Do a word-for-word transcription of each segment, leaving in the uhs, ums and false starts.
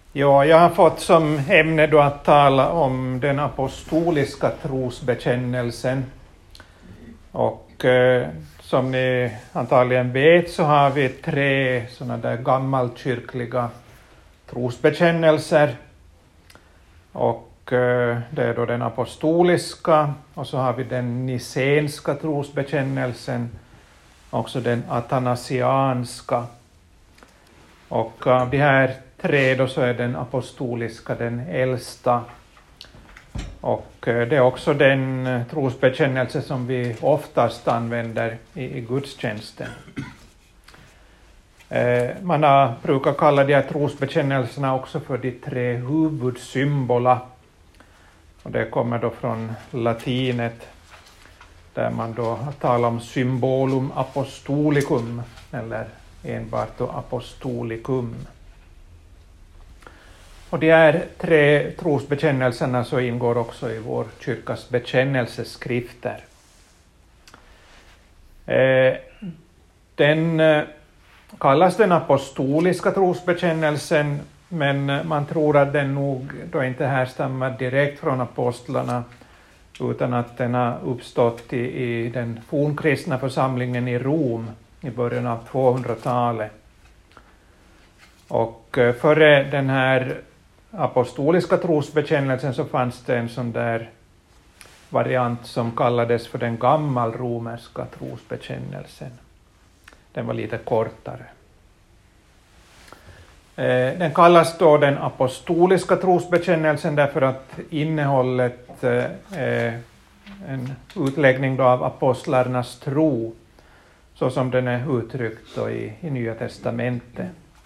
Ja, jag har fått som ämne då att tala om den apostoliska trosbekännelsen. Och eh, som ni antagligen vet så har vi tre sådana där gammalkyrkliga trosbekännelser. Och eh, det är då den apostoliska, och så har vi den nicenska trosbekännelsen, också den athanasianska. Och av de här tre då så är den apostoliska den äldsta. Och det är också den trosbekännelse som vi oftast använder i, i gudstjänsten. Eh, man har brukar kalla de här trosbekännelserna också för de tre huvudsymbola. Och det kommer då från latinet, där man då talar om symbolum apostolicum, eller enbart då apostolicum. Och de här tre trosbekännelserna så ingår också i vår kyrkas bekännelseskrifter. Eh, den eh, kallas den apostoliska trosbekännelsen, men man tror att den nog då inte härstammar direkt från apostlarna, utan att den har uppstått i, i den fornkristna församlingen i Rom i början av tvåhundratalet. Och eh, före den här apostoliska trosbekännelsen så fanns det en sån där variant som kallades för den gammalromerska trosbekännelsen. Den var lite kortare. Den kallas då den apostoliska trosbekännelsen därför att innehållet är en utläggning då av apostlarnas tro, så som den är uttryckt då i, i Nya testamentet.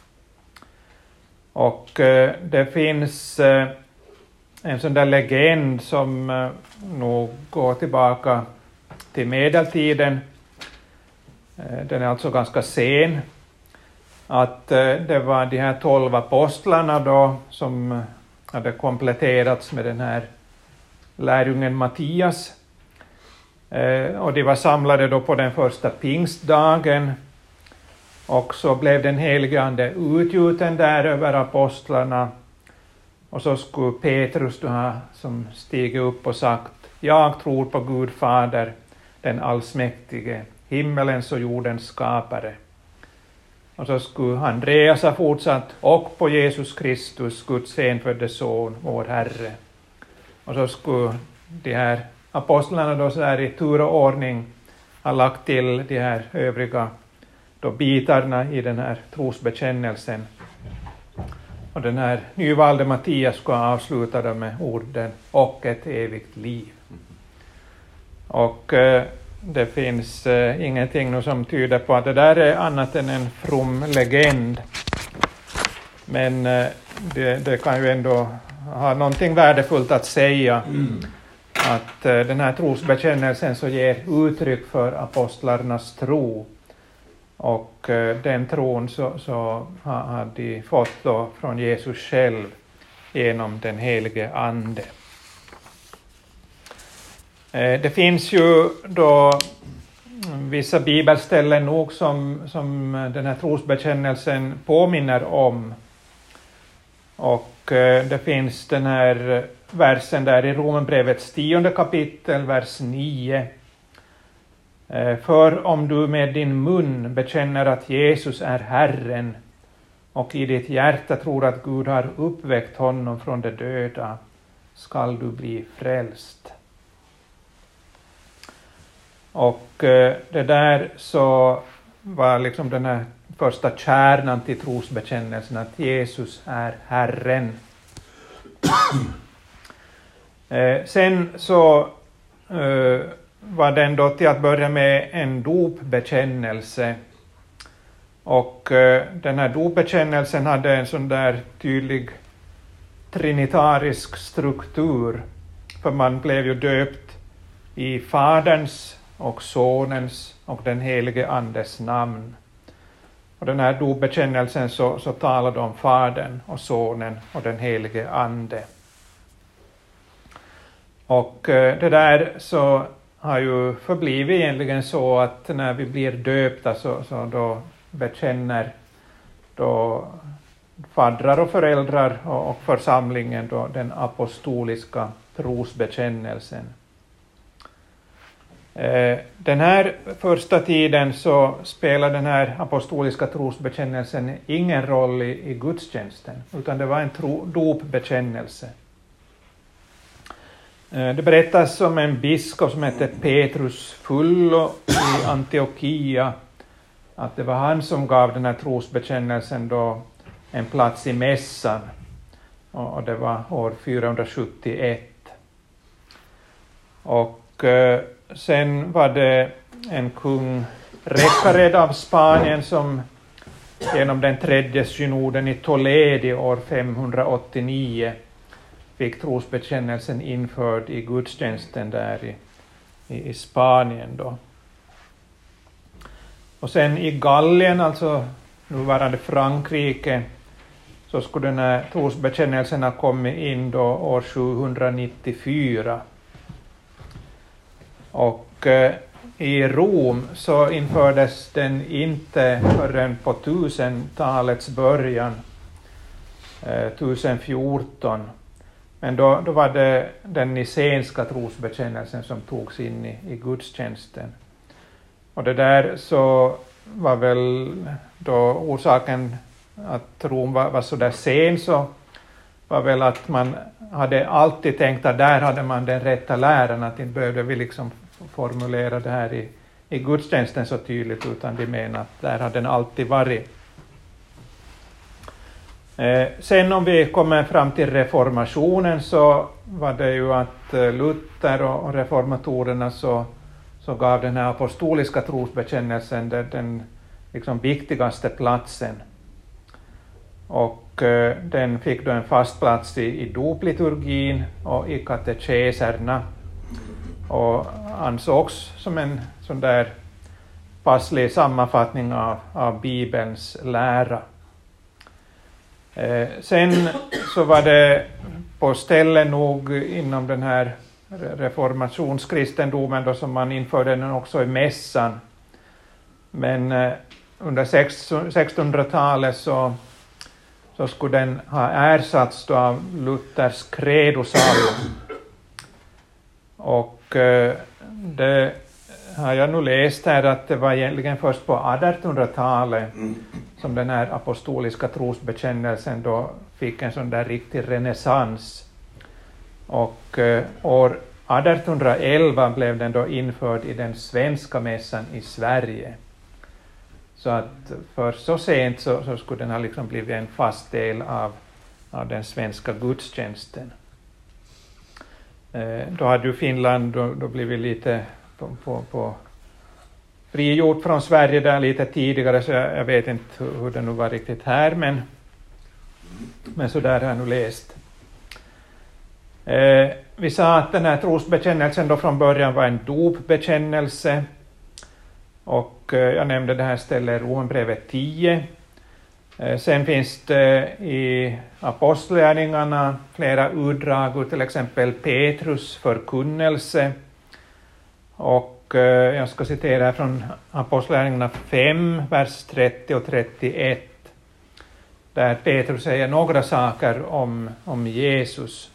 Och eh, det finns eh, en sån där legend som eh, nog går tillbaka till medeltiden. Eh, den är alltså ganska sen. Att eh, det var de här tolv apostlarna då som hade kompletterats med den här lärjungen Mattias. Eh, och de var samlade då på den första pingstdagen. Och så blev den helige ande utgjuten där över apostlarna. Och så skulle Petrus då ha som stigit upp och sagt: jag tror på Gud Fader, den allsmäktige, himmelens och jordens skapare. Och så skulle Andreas ha fortsatt: och på Jesus Kristus, Guds enfödde son, vår Herre. Och så skulle de här apostlarna då så här i tur och ordning ha lagt till de här övriga då bitarna i den här trosbekännelsen. Och den här nyvalde Mattias ska avsluta med orden och ett evigt liv. Och eh, det finns eh, ingenting nu som tyder på att det där är annat än en from legend. Men eh, det, det kan ju ändå ha någonting värdefullt att säga. Mm. Att eh, den här trosbekännelsen så ger uttryck för apostlarnas tro. Och eh, den tron så, så har, har de fått då från Jesus själv genom den helige ande. Eh, det finns ju då vissa bibelställen nog som, som den här trosbekännelsen påminner om. Och eh, det finns den här versen där i Romarbrevets tionde kapitel, vers nio. För om du med din mun bekänner att Jesus är Herren och i ditt hjärta tror att Gud har uppväckt honom från de döda, skall du bli frälst. Och det där så var liksom den här första kärnan till trosbekännelsen, att Jesus är Herren. Sen så var den då till att börja med en dopbekännelse. Och eh, den här dopbekännelsen hade en sån där tydlig trinitarisk struktur. För man blev ju döpt i Faderns och Sonens och den helige Andes namn. Och den här dopbekännelsen så, så talade om Fadern och Sonen och den helige Ande. Och eh, det där så har ju förblivit egentligen så att när vi blir döpta så, så då bekänner då faddrar och föräldrar och, och församlingen då den apostoliska trosbekännelsen. Eh, den här första tiden så spelar den här apostoliska trosbekännelsen ingen roll i, i gudstjänsten, utan det var en tro, dopbekännelse. Det berättas om en biskop som hette Petrus Fullo i Antiochia, att det var han som gav den här trosbekännelsen då en plats i mässan, och det var år fyrahundrasjuttioett. Och eh, sen var det en kung Recared av Spanien som genom den tredje synoden i Toledo år femhundraåttionio fick trosbekännelsen införd i gudstjänsten där i, i, i Spanien då. Och sen i Gallien, alltså nuvarande Frankrike, så skulle den här trosbekännelsen ha kommit in då år sjuhundranittiofyra. Och eh, i Rom så infördes den inte förrän på tusentalets början, eh, tusenfjorton. Men då, då var det den nicenska trosbekännelsen som togs in i, i gudstjänsten. Och det där så var väl då orsaken att Rom var, var så där sen, så var väl att man hade alltid tänkt att där hade man den rätta läran, att inte behövde vi liksom formulera det här i, i gudstjänsten så tydligt, utan de menar att där hade den alltid varit. Eh, sen om vi kommer fram till reformationen, så var det ju att Luther och, och reformatorerna så, så gav den här apostoliska trosbekännelsen den, den liksom viktigaste platsen. Och eh, den fick då en fast plats i, i dopliturgin och i katekeserna, och ansågs som en sån där passlig sammanfattning av, av Bibelns lära. Eh, sen så var det på ställen nog inom den här reformationskristendomen då som man införde den också i mässan. Men eh, under sextonhundratalet så, så skulle den ha ersatts då av Luthers credosalm. Och eh, det har jag nu läst här att det var egentligen först på artonhundratalet som den här apostoliska trosbekännelsen då fick en sån där riktig renässans. Och eh, år artonhundraelva blev den då införd i den svenska mässan i Sverige. Så att för så sent så, så skulle den ha liksom blivit en fast del av, av den svenska gudstjänsten. Eh, då hade ju Finland då, då blivit lite på, på, på frigjort från Sverige där lite tidigare, så jag, jag vet inte hur, hur det nu var riktigt här, men, men så där har jag nu läst. Eh, vi sa att den här trosbekännelsen då från början var en dopbekännelse, och eh, jag nämnde det här stället Romarbrevet tio. Eh, sen finns det i apostlagärningarna flera utdrag ur till exempel Petrus förkunnelse, och eh, jag ska citera från apostlagärningarna fem, vers trettio och trettioett, där Petrus säger några saker om, om Jesus.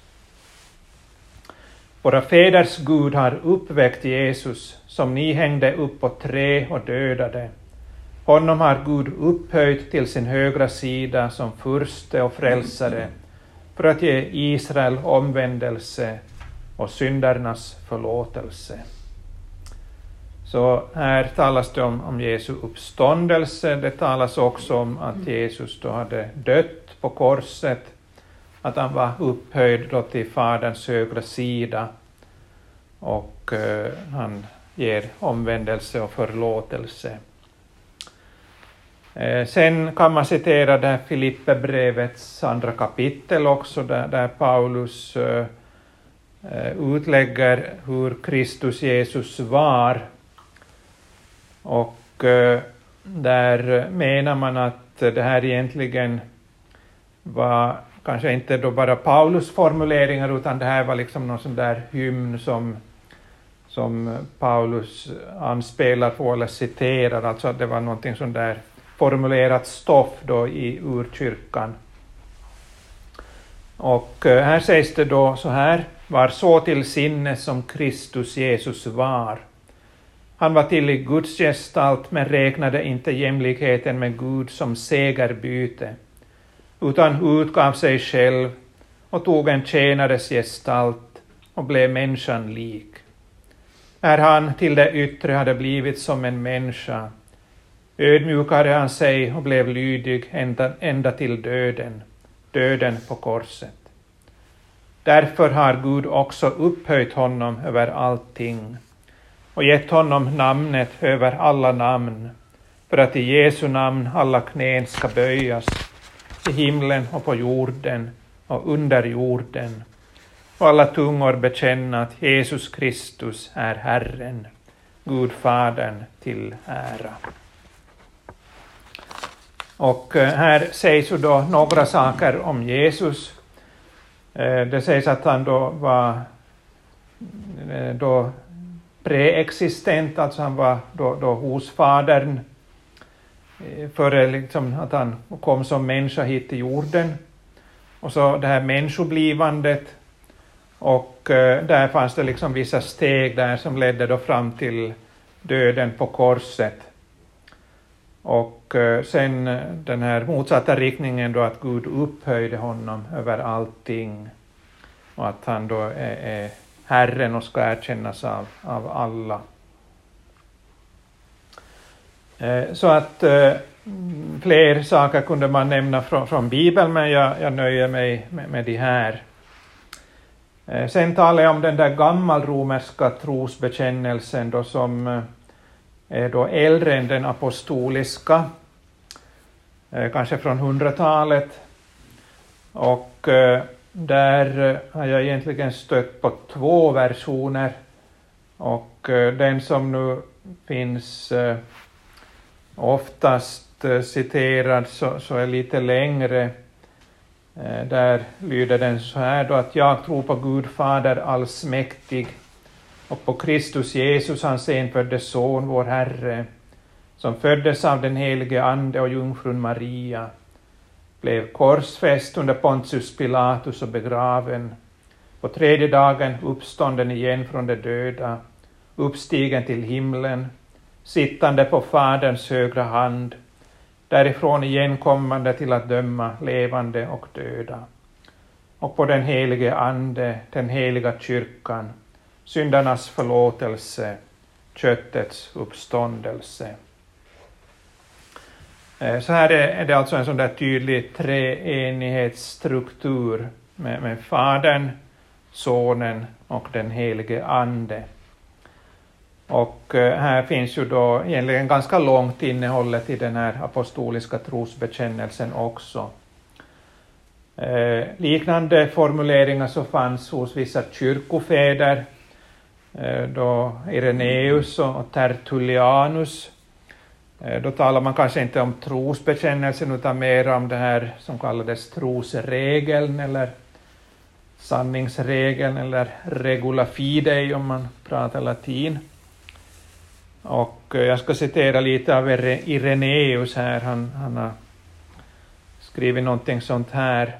Våra fäders Gud har uppväckt Jesus, som ni hängde upp på trä och dödade. Honom har Gud upphöjt till sin högra sida som furste och frälsare, för att ge Israel omvändelse och syndernas förlåtelse. Så här talas det om, om Jesu uppståndelse. Det talas också om att Jesus då hade dött på korset, att han var upphöjd då till Faderns högra sida, och eh, han ger omvändelse och förlåtelse. Eh, sen kan man citera det här Filipperbrevets andra kapitel också, där, där Paulus eh, utlägger hur Kristus Jesus var, och eh, där menar man att det här egentligen var kanske inte då bara Paulus formuleringar, utan det här var liksom någon sån där hymn som, som Paulus anspelar på eller citerar, alltså att det var någonting sån där formulerat stoff då i urkyrkan. Och här sägs det då så här: var så till sinne som Kristus Jesus var. Han var till i Guds gestalt men räknade inte jämlikheten med Gud som segerbyte, utan utgav sig själv och tog en tjänares gestalt och blev människan lik. När han till det yttre hade blivit som en människa, ödmjukade han sig och blev lydig ända, ända till döden, döden på korset. Därför har Gud också upphöjt honom över allting och gett honom namnet över alla namn, för att i Jesu namn alla knän ska böjas, i himlen och på jorden och under jorden, och alla tungor bekänna att Jesus Kristus är Herren, Gud Fadern till ära. Och här sägs ju då några saker om Jesus. Det sägs att han då var då preexistent, alltså han var då, då hos Fadern före liksom att han kom som människa hit till jorden. Och så det här människoblivandet, och där fanns det liksom vissa steg där som ledde då fram till döden på korset. Och sen den här motsatta riktningen då, att Gud upphöjde honom över allting och att han då är, är Herren och ska erkännas av, av alla. Så att fler saker kunde man nämna från, från Bibeln, men jag, jag nöjer mig med, med de här. Sen talar jag om den där gammalromerska trosbekännelsen då, som är då äldre än den apostoliska, kanske från hundratalet. Och där har jag egentligen stött på två versioner. Och den som nu finns oftast citerad så, så är lite längre. Där lyder den så här då, att jag tror på Gud Fader allsmäktig och på Kristus Jesus, hans enfödde son, vår Herre, som föddes av den helige Ande och jungfrun Maria, blev korsfäst under Pontius Pilatus och begraven, på tredje dagen uppstånden igen från de döda, uppstigen till himlen, sittande på Faderns högra hand, därifrån igenkommande till att döma levande och döda, och på den helige Ande, den heliga kyrkan, syndarnas förlåtelse, köttets uppståndelse. Så här är det alltså en sån där tydlig treenighetsstruktur med, med Fadern, Sonen och den helige Ande. Och här finns ju då egentligen ganska långt innehållet i den här apostoliska trosbekännelsen också. Eh, liknande formuleringar så fanns hos vissa kyrkofäder, eh, då Irenaeus och Tertullianus. Eh, då talar man kanske inte om trosbekännelsen utan mer om det här som kallades trosregeln eller sanningsregeln eller regula fidei om man pratar latin. Och jag ska citera lite av Irenaeus här. Han, han har skrivit någonting sånt här.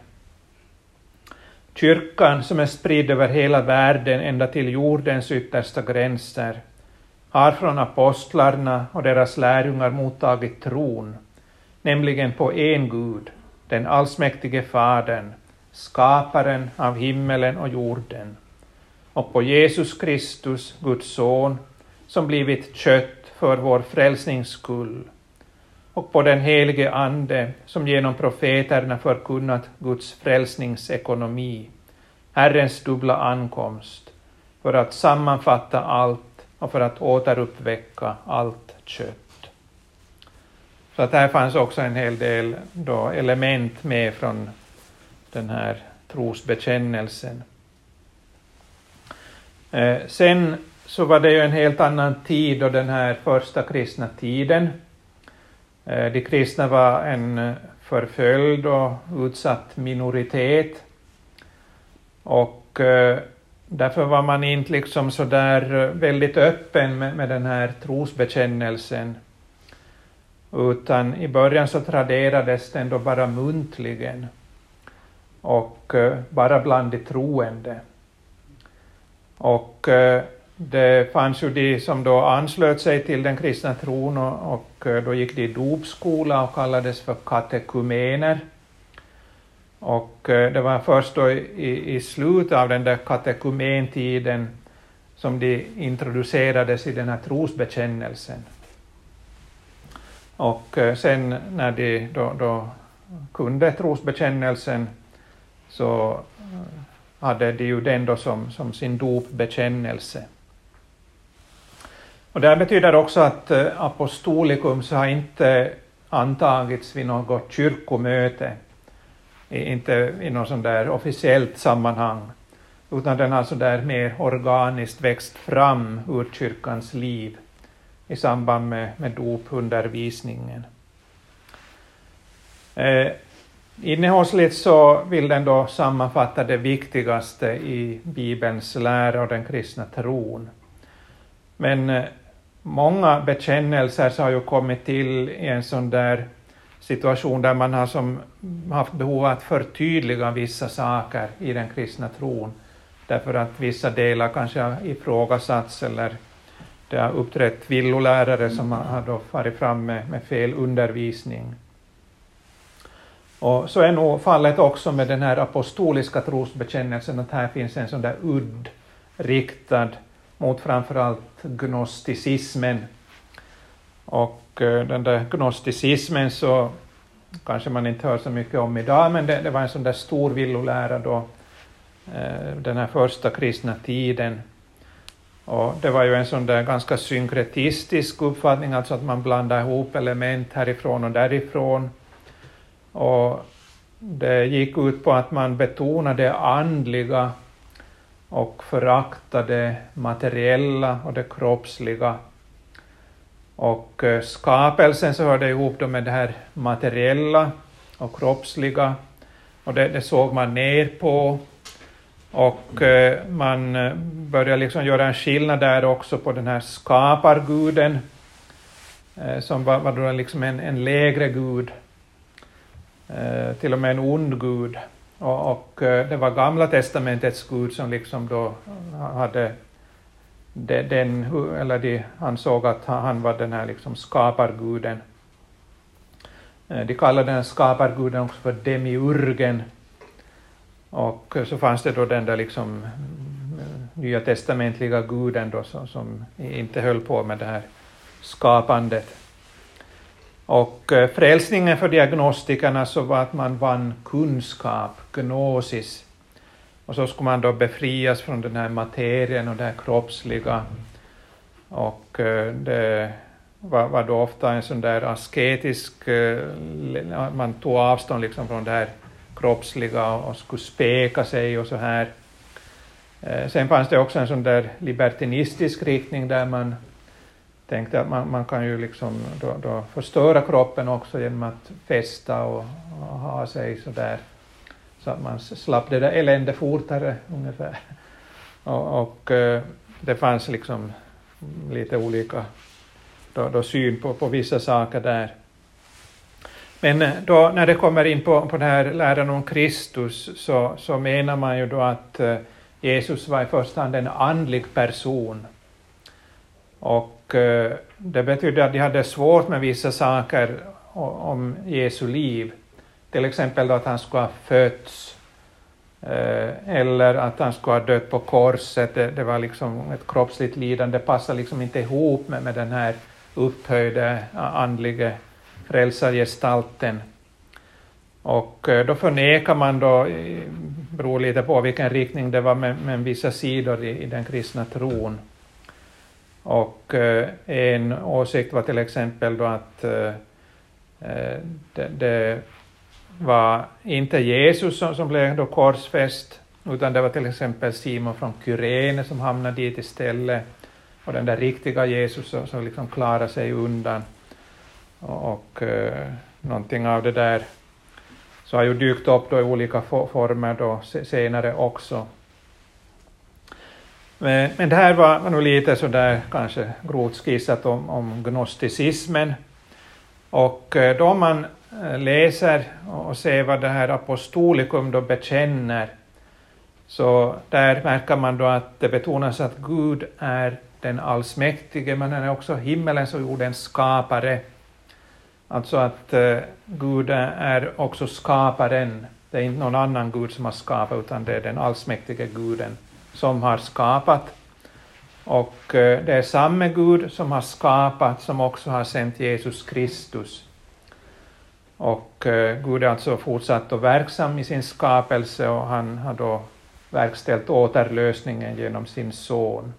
Kyrkan som är spridd över hela världen ända till jordens yttersta gränser har från apostlarna och deras lärjungar mottagit tron, nämligen på en Gud, den allsmäktige Fadern, skaparen av himmelen och jorden, och på Jesus Kristus, Guds son, som blivit kött för vår frälsnings skull, och på den helige Ande som genom profeterna förkunnat Guds frälsningsekonomi, Herrens dubbla ankomst, för att sammanfatta allt och för att återuppväcka allt kött. Så att här fanns också en hel del då element med från den här trosbekännelsen. Eh, sen så var det ju en helt annan tid då, den här första kristna tiden. Eh, de kristna var en förföljd och utsatt minoritet. Och eh, därför var man inte liksom så där väldigt öppen med, med den här trosbekännelsen. Utan i början så traderades den då bara muntligen. och bara bland de troende. Och det fanns ju de som då anslöt sig till den kristna tron och, och då gick de i dopskola och kallades för katekumener. Och det var först då i, i slutet av den där katekumentiden som de introducerades i den här trosbekännelsen. Och sen när de då, då kunde trosbekännelsen så hade de ju den då som, som sin dopbekännelse. Och det betyder också att apostolikum så har inte antagits vid något kyrkomöte, inte i något sånt där officiellt sammanhang, utan den har så där mer organiskt växt fram ur kyrkans liv i samband med, med dopundervisningen. Eh, innehållsligt så vill den då sammanfatta det viktigaste i Bibelns lära och den kristna tron. Men eh, många bekännelser så har ju kommit till i en sån där situation där man har som haft behov att förtydliga vissa saker i den kristna tron. Därför att vissa delar kanske har ifrågasatts eller det har uppträtt villolärare som har då farit fram med, med fel undervisning. Och så är nog fallet också med den här apostoliska trosbekännelsen, att här finns en sån där udd riktad mot framförallt gnosticismen. Och den där gnosticismen så kanske man inte hör så mycket om idag, men det, det var en sån där stor villolära då, den här första kristna tiden. Och det var ju en sån där ganska synkretistisk uppfattning, alltså att man blandar ihop element härifrån och därifrån. Och det gick ut på att man betonade det andliga och föraktade det materiella och det kroppsliga. Och skapelsen så hörde ihop då med det här materiella och kroppsliga. Och det, det såg man ner på. Och eh, man började liksom göra en skillnad där också på den här skaparguden. Eh, som var, var då liksom en, en lägre gud. Eh, till och med en ond gud. Och, och eh, det var Gamla testamentets gud som liksom då hade den, eller de, han såg att han var den här liksom skaparguden. De kallade den skaparguden också för demiurgen. Och så fanns det då den där liksom nya testamentliga guden då som, som inte höll på med det här skapandet. Och frälsningen för diagnostikerna så var att man vann kunskap, gnosis. Och så skulle man då befrias från den här materien och det här kroppsliga. Och det var, var då ofta en sån där asketisk, man tog avstånd liksom från det här kroppsliga och skulle speka sig och så här. Sen fanns det också en sån där libertinistisk riktning där man tänkte att man, man kan ju liksom då, då förstöra kroppen också genom att festa och, och ha sig så där. Så att man slapp det där elände fortare ungefär. Och, och det fanns liksom lite olika då, då syn på, på vissa saker där. Men då när det kommer in på, på den här läran om Kristus så, så menar man ju då att Jesus var i första hand en andlig person. Och det betyder att de hade svårt med vissa saker om Jesu liv. Till exempel då att han skulle ha fötts eller att han skulle ha dött på korset. Det, det var liksom ett kroppsligt lidande. Det passar liksom inte ihop med, med den här upphöjda andliga frälsargestalten. Och då förnekar man då, beror lite på vilken riktning det var med, med vissa sidor i, i den kristna tron. Och en åsikt var till exempel då att det, det var inte Jesus som, som blev då korsfäst, utan det var till exempel Simon från Kyrene som hamnade dit istället. Och den där riktiga Jesus som, som liksom klarade sig undan. Och, och eh, någonting av det där så har ju dykt upp då i olika former då senare också. Men, men det här var, var nog lite så där kanske grovt skissat om, om gnosticismen. Och då man läser och ser vad det här apostolikum då bekänner, så där märker man då att det betonas att Gud är den allsmäktige, men han är också himmelens och jordens skapare. Alltså att uh, Gud är också skaparen. Det är inte någon annan Gud som har skapat, utan det är den allsmäktige Guden som har skapat. Och uh, det är samma Gud som har skapat som också har sänt Jesus Kristus. Och uh, Gud är alltså fortsatt och verksam i sin skapelse, och han har då verkställt återlösningen genom sin son.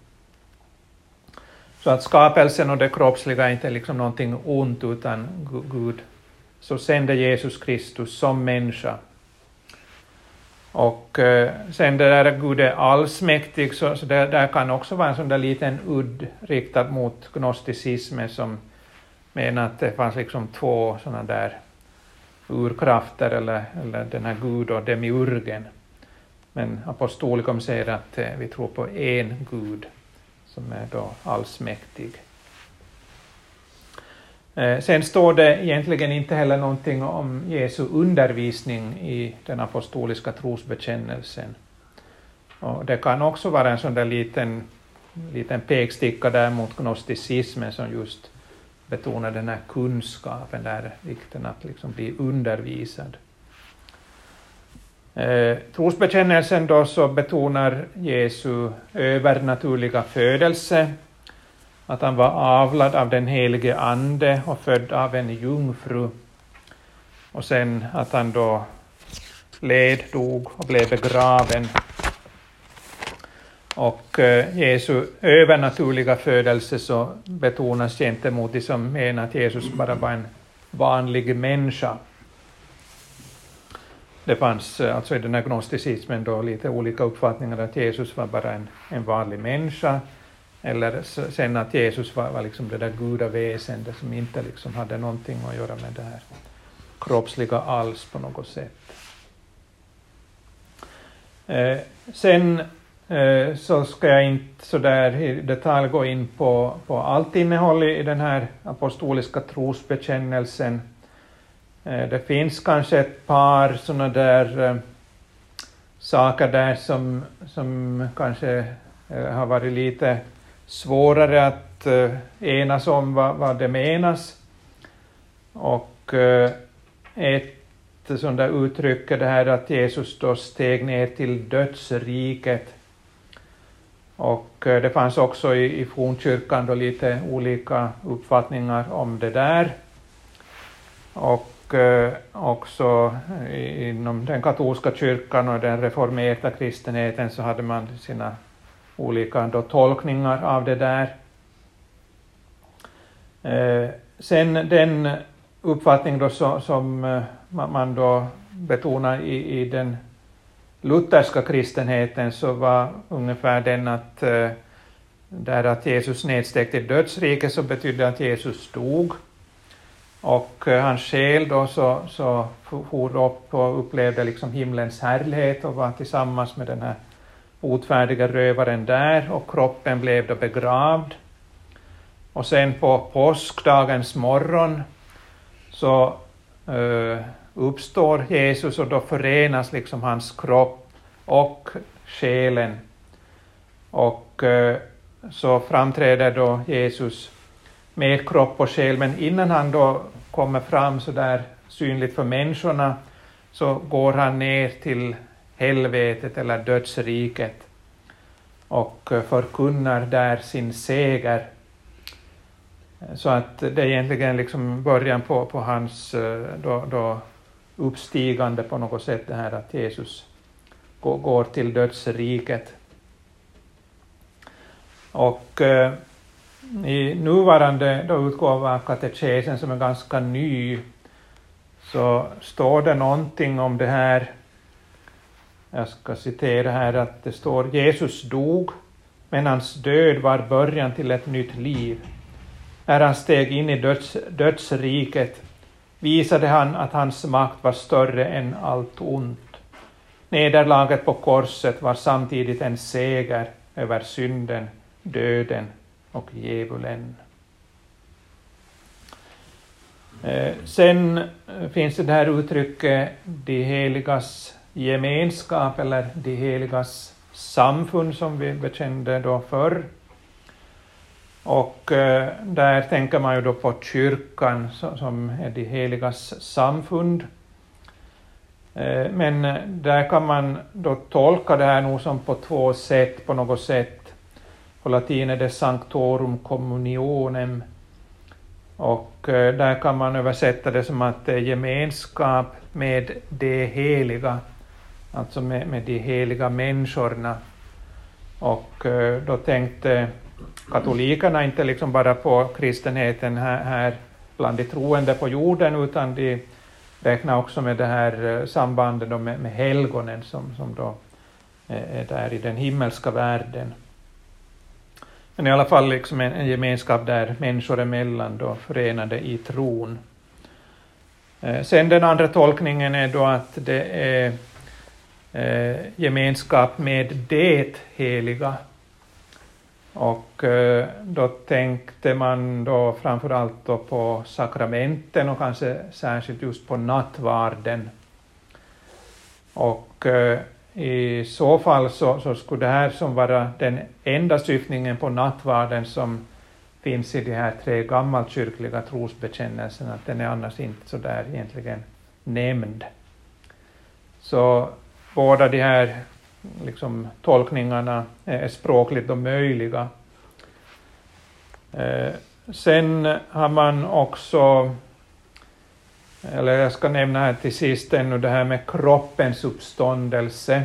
Så att skapelsen och det kroppsliga är inte liksom någonting ont, utan Gud så sände Jesus Kristus som människa. Och eh, sen det där Gud är allsmäktig, så, så det där kan också vara en sån där liten udd riktad mot gnosticismen, som menar att det fanns liksom två sådana där urkrafter, eller, eller den här Gud och demiurgen. Men apostolikum säger att eh, vi tror på en Gud som är då allsmäktig. Eh, sen står det egentligen inte heller någonting om Jesu undervisning i den apostoliska trosbekännelsen. Och det kan också vara en sån där liten, liten peksticka där mot gnosticismen, som just betonar den här kunskapen, där vikten att liksom bli undervisad. Eh, trosbekännelsen då så betonar Jesu övernaturliga födelse, att han var avlad av den helige ande och född av en jungfru, och sen att han då led, dog och blev begraven. Och eh, Jesu övernaturliga födelse så betonas gentemot de som menar att Jesus bara var en vanlig människa. Det fanns alltså i den här gnosticismen då lite olika uppfattningar, att Jesus var bara en, en vanlig människa, eller sen att Jesus var, var liksom det där gudaväsendet som inte liksom hade någonting att göra med det här kroppsliga alls på något sätt. Eh, sen eh, så ska jag inte så där i detalj gå in på, på allt innehåll i den här apostoliska trosbekännelsen. Det finns kanske ett par sådana där äh, saker där som, som kanske äh, har varit lite svårare att äh, enas om vad, vad det menas. Och äh, ett sådant där uttryck är det här att Jesus då steg ner till dödsriket. Och äh, det fanns också i, i fornkyrkan då lite olika uppfattningar om det där. Och Och också inom den katolska kyrkan och den reformerade kristenheten så hade man sina olika då tolkningar av det där. Eh, sen den uppfattning då så, som man då betonar i, i den lutherska kristenheten, så var ungefär den att eh, där att Jesus nedsteg till dödsriket, så betydde att Jesus dog. Och uh, hans själ då så, så for upp och upplevde liksom himlens härlighet och var tillsammans med den här otfärdiga rövaren där, och kroppen blev då begravd. Och sen på påskdagens morgon så uh, uppstår Jesus, och då förenas liksom hans kropp och själen. Och uh, så framträder då Jesus med kropp och själ, men innan han då kommer fram så där synligt för människorna, så går han ner till helvetet eller dödsriket och förkunnar där sin seger. Så att det är egentligen liksom början på, på hans då, då uppstigande på något sätt, det här att Jesus går, går till dödsriket. Och i nuvarande då utgåva av katekesen, som är ganska ny, så står det någonting om det här. Jag ska citera här att det står: Jesus dog, men hans död var början till ett nytt liv. När han steg in i döds, dödsriket visade han att hans makt var större än allt ont. Nederlaget på korset var samtidigt en seger över synden, döden och djävulen. Eh, sen finns det här uttrycket de heligas gemenskap eller de heligas samfund som vi bekände då förr. Och eh, där tänker man ju då på kyrkan som är de heligas samfund. Eh, men där kan man då tolka det här nog som på två sätt på något sätt. På latin är det sanctorum communionem. Och eh, där kan man översätta det som att det är gemenskap med det heliga. Alltså med, med de heliga människorna. Och eh, då tänkte katolikerna inte liksom bara på kristenheten här, här bland de troende på jorden, utan de räknar också med det här sambandet då med, med helgonen som, som då är där i den himmelska världen. Men i alla fall liksom en, en gemenskap där människor emellan då förenade i tron. Eh, sen den andra tolkningen är då att det är eh, gemenskap med det heliga. Och eh, då tänkte man då framförallt då på sakramenten och kanske särskilt just på nattvarden. Och eh, i så fall så, så skulle det här som vara den enda syftningen på nattvarden som finns i de här tre gammalkyrkliga trosbekännelserna, att den är annars inte så där egentligen nämnd. Så båda de här liksom tolkningarna är språkligt då möjliga. Eh, sen har man också, eller jag ska nämna här till sist ännu det här med kroppens uppståndelse.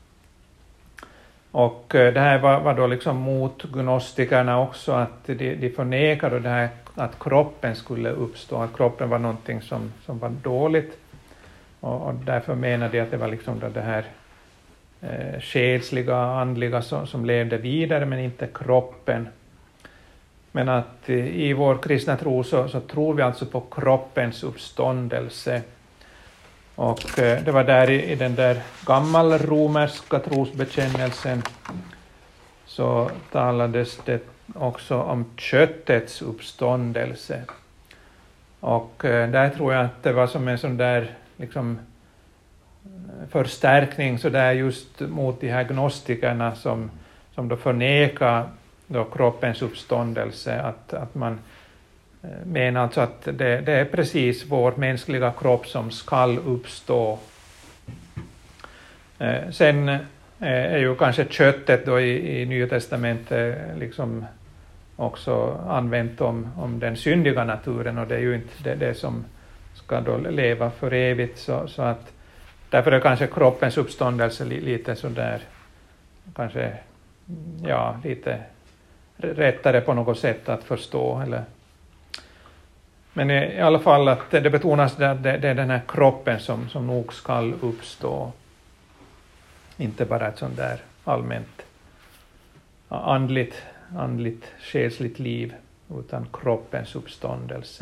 Och eh, det här var, var då liksom mot gnostikerna också, att de, de förnekade det här att kroppen skulle uppstå, att kroppen var någonting som, som var dåligt. Och, och därför menade de att det var liksom det här eh, själsliga, andliga som, som levde vidare, men inte kroppen. Men att i vår kristna tro så, så tror vi alltså på kroppens uppståndelse. Och eh, det var där i, i den där gammalromerska trosbekännelsen så talades det också om köttets uppståndelse. Och eh, där tror jag att det var som en sån där liksom förstärkning så där just mot de här gnostikerna som, som då förnekar då kroppens uppståndelse, att, att man menar alltså att det, det är precis vår mänskliga kropp som skall uppstå. Eh, sen eh, är ju kanske köttet då i, i Nya testamentet liksom också använt om, om den syndiga naturen, och det är ju inte det, det som ska då leva för evigt, så, så att därför är kanske kroppens uppståndelse li, lite så där kanske ja lite rättare på något sätt att förstå. Eller men i alla fall att det betonas att det, det är den här kroppen som, som nog ska uppstå. Inte bara ett sånt där allmänt andligt, andligt själsligt liv, utan kroppens uppståndelse.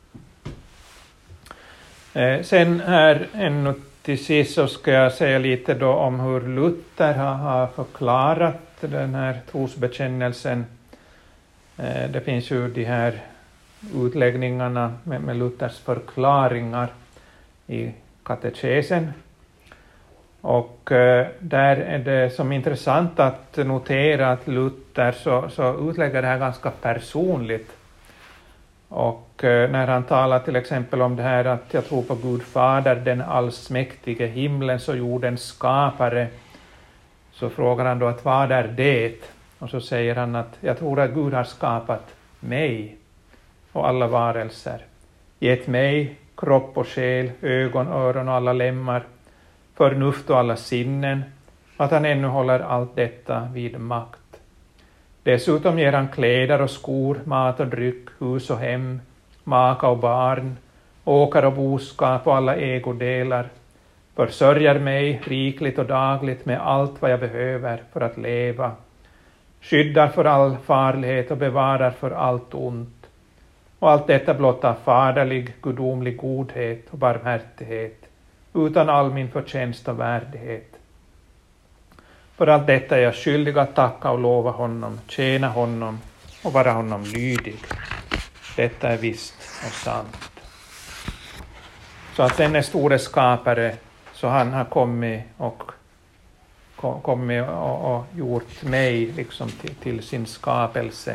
Eh, sen här ännu till sist så ska jag säga lite då om hur Luther har, har förklarat den här trosbekännelsen. Eh, det finns ju de här utläggningarna med, med Luthers förklaringar i katekesen. Och eh, där är det som intressant att notera att Luther så, så utlägger det här ganska personligt. Och eh, när han talar till exempel om det här att jag tror på Gud Fader, den allsmäktige, himlens och jordens skapare, så frågar han då att vad är det? Och så säger han att jag tror att Gud har skapat mig och alla varelser, gett mig kropp och själ, ögon, öron och alla lemmar, förnuft och alla sinnen, att han ännu håller allt detta vid makt. Dessutom ger han kläder och skor, mat och dryck, hus och hem, maka och barn, åkar och boskap och alla ägodelar, försörjer mig rikligt och dagligt med allt vad jag behöver för att leva, skyddar för all farlighet och bevarar för allt ont. Och allt detta blott av faderlig, gudomlig godhet och barmhärtighet, utan all min förtjänst och värdighet. För allt detta är jag skyldig att tacka och lova honom, tjäna honom och vara honom lydig. Detta är visst och sant. Så att den är store skapare, så han har kommit och, kommit och, och gjort mig liksom till, till sin skapelse.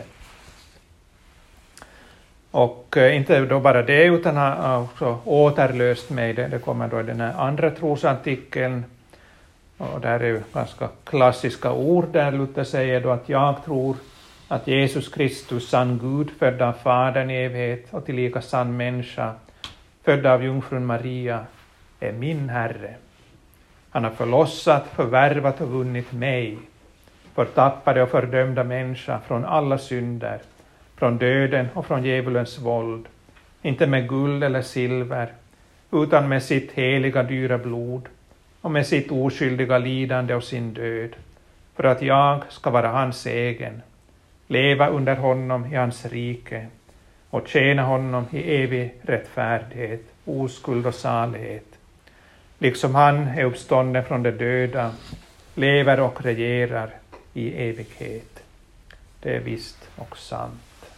Och eh, inte då bara det, utan har också återlöst mig. Det, det kommer då i den här andra trosartikeln. Och där är ju ganska klassiska ord där Luther säger då att jag tror att Jesus Kristus, sann Gud, född av Fadern i evighet och tillika sann människa, född av jungfrun Maria, är min Herre. Han har förlossat, förvärvat och vunnit mig, förtappade och fördömda människa från alla synder, från döden och från djävulens våld, inte med guld eller silver, utan med sitt heliga dyra blod och med sitt oskyldiga lidande och sin död, för att jag ska vara hans egen, leva under honom i hans rike och tjäna honom i evig rättfärdighet, oskuld och salighet. Liksom han är uppstånden från de döda, lever och regerar i evighet. Det är visst och sant.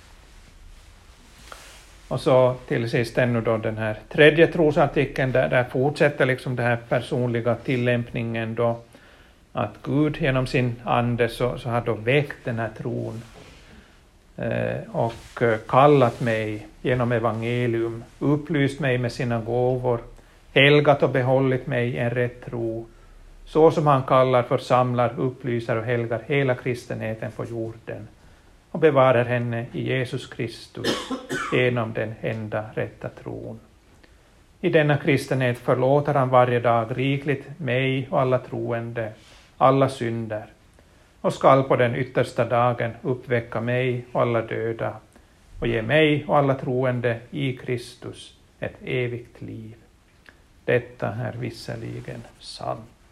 Och så till sist ännu då den här tredje trosartikeln, där, där fortsätter liksom den här personliga tillämpningen då, att Gud genom sin ande så, så har då väckt den här tron eh, och kallat mig genom evangelium, upplyst mig med sina gåvor, helgat och behållit mig i en rätt tro, så som han kallar, församlar, upplyser och helgar hela kristenheten på jorden och bevarar henne i Jesus Kristus genom den enda rätta tron. I denna kristenhet förlåter han varje dag rikligt mig och alla troende, alla synder, och skall på den yttersta dagen uppväcka mig och alla döda och ge mig och alla troende i Kristus ett evigt liv. Detta är visserligen sant.